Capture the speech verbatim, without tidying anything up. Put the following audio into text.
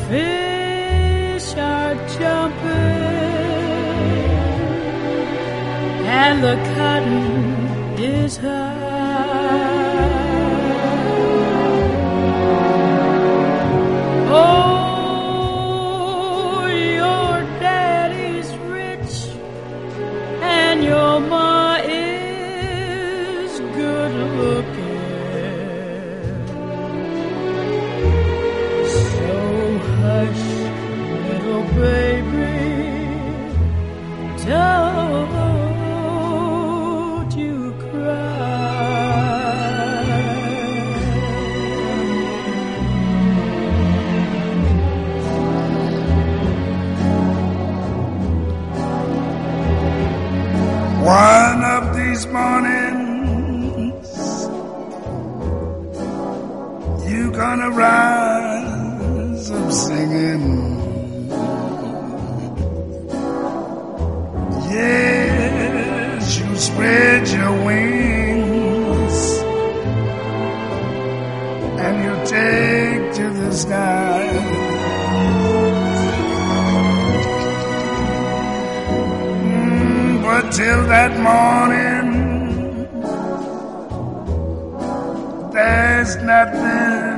fish are jumping and the cotton is high. Oh, your daddy's rich and your ma is good looking. So hush, little baby, don't you cry. One of these mornings, you gonna rise up singing. Yes, you spread your wings and you take to the sky. Mm, but till that morning, there's nothing